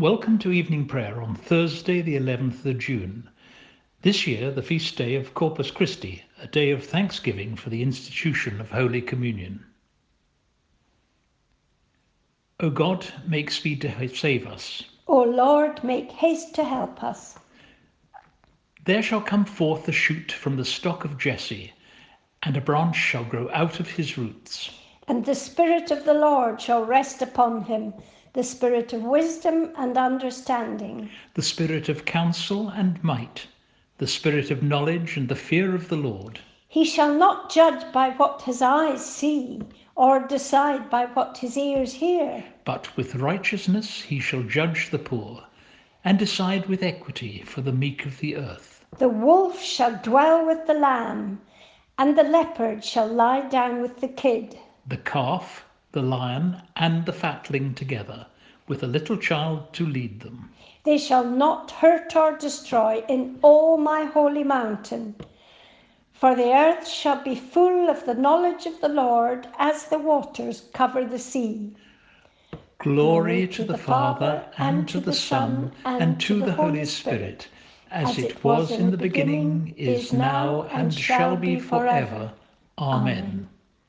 Welcome to evening prayer on Thursday, the 11th of June. This year, the feast day of Corpus Christi, a day of thanksgiving for the institution of Holy Communion. O God, make speed to save us. O Lord, make haste to help us. There shall come forth a shoot from the stock of Jesse, and a branch shall grow out of his roots. And the Spirit of the Lord shall rest upon him, the Spirit of wisdom and understanding, The Spirit of counsel and might, the Spirit of knowledge and the fear of the Lord. He shall not judge by what his eyes see, or decide by what his ears hear. But with righteousness he shall judge the poor, and decide with equity for the meek of the earth. The wolf shall dwell with the lamb, and the leopard shall lie down with the kid. The calf, the lion, and the fatling together, with a little child to lead them. They shall not hurt or destroy in all my holy mountain. For the earth shall be full of the knowledge of the Lord as the waters cover the sea. Glory to the Father, and to the Son, and to the Holy Spirit, as it was in the beginning, is now, and shall be forever. Amen.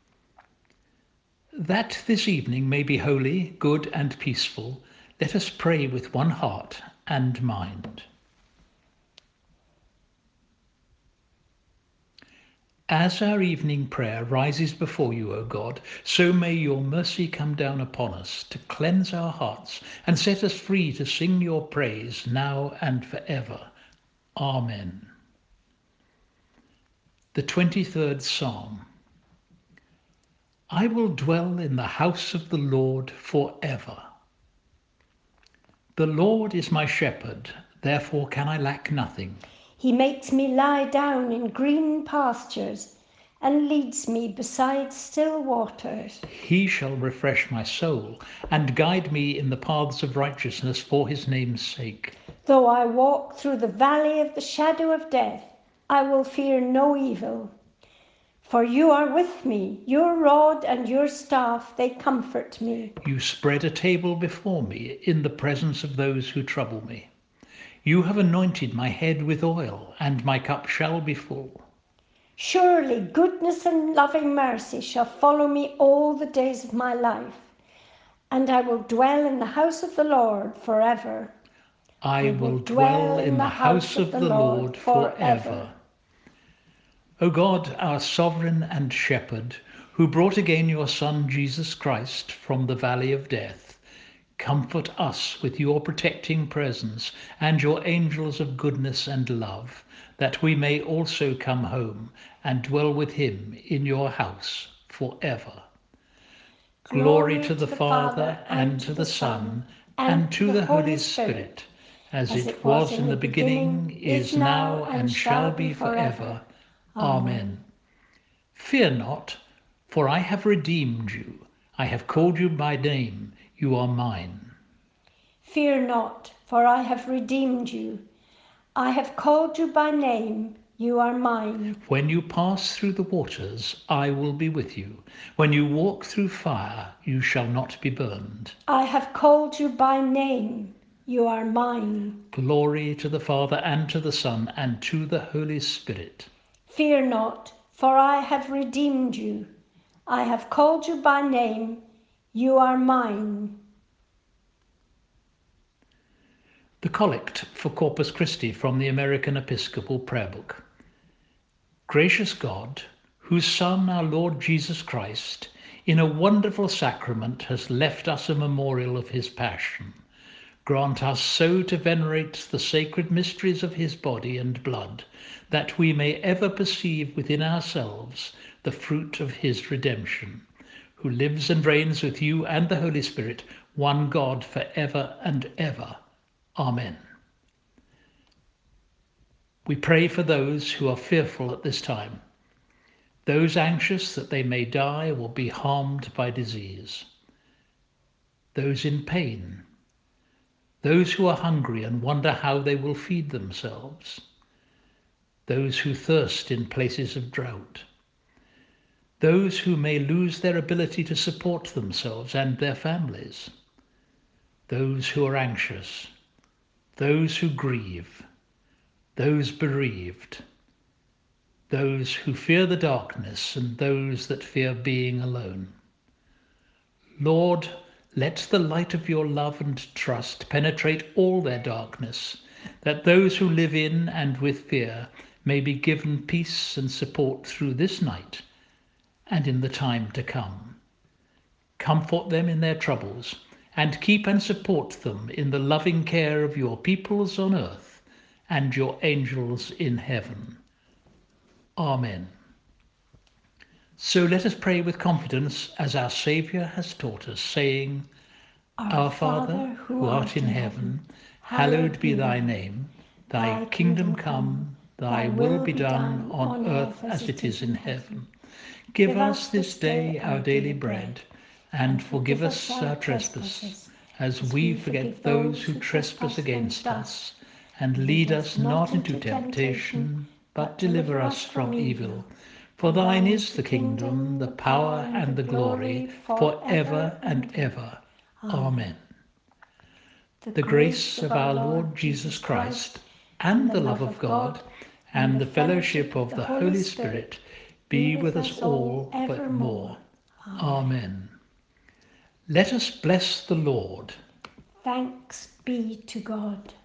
That this evening may be holy, good, and peaceful, let us pray with one heart and mind. As our evening prayer rises before you, O God, so may your mercy come down upon us to cleanse our hearts and set us free to sing your praise now and forever. Amen. The 23rd Psalm. I will dwell in the house of the Lord forever. The Lord is my shepherd, therefore can I lack nothing. He makes me lie down in green pastures and leads me beside still waters. He shall refresh my soul and guide me in the paths of righteousness for his name's sake. Though I walk through the valley of the shadow of death, I will fear no evil. For you are with me, your rod and your staff, they comfort me. You spread a table before me in the presence of those who trouble me. You have anointed my head with oil, and my cup shall be full. Surely goodness and loving mercy shall follow me all the days of my life, and I will dwell in the house of the Lord forever. I will dwell in the house of the Lord forever. O God, our sovereign and shepherd, who brought again your Son Jesus Christ from the valley of death, comfort us with your protecting presence and your angels of goodness and love, that we may also come home and dwell with him in your house forever. Glory to the Father, and to the Son, and to the Holy Spirit, as it was in the beginning, is now, and shall be forever. Amen. Fear not, for I have redeemed you. I have called you by name. You are mine. Fear not, for I have redeemed you. I have called you by name. You are mine. When you pass through the waters, I will be with you. When you walk through fire, you shall not be burned. I have called you by name. You are mine. Glory to the Father, and to the Son, and to the Holy Spirit. Fear not, for I have redeemed you. I have called you by name. You are mine. The Collect for Corpus Christi from the American Episcopal Prayer Book. Gracious God, whose Son, our Lord Jesus Christ, in a wonderful sacrament has left us a memorial of his passion, grant us so to venerate the sacred mysteries of his body and blood, that we may ever perceive within ourselves the fruit of his redemption, who lives and reigns with you and the Holy Spirit, one God, for ever and ever. Amen. We pray for those who are fearful at this time, those anxious that they may die or be harmed by disease, those in pain, those who are hungry and wonder how they will feed themselves, those who thirst in places of drought, those who may lose their ability to support themselves and their families, those who are anxious, those who grieve, those bereaved, those who fear the darkness, and those that fear being alone. Lord, let the light of your love and trust penetrate all their darkness, that those who live in and with fear may be given peace and support through this night and in the time to come. Comfort them in their troubles, and keep and support them in the loving care of your peoples on earth and your angels in heaven. Amen. So let us pray with confidence as our Saviour has taught us, saying, Our Father, who art in heaven, hallowed be thy name. Thy kingdom come, thy will be done on earth as it is in heaven. Give us this day our daily bread, and forgive us our trespasses, as we forgive those who trespass against us. And lead us not into temptation, but deliver us from evil. For thine is the kingdom, the power, and the glory, for ever and ever. Amen. The grace of our Lord Jesus Christ, and the love of God, and the fellowship of the Holy Spirit be with us all evermore. Amen. Let us bless the Lord. Thanks be to God.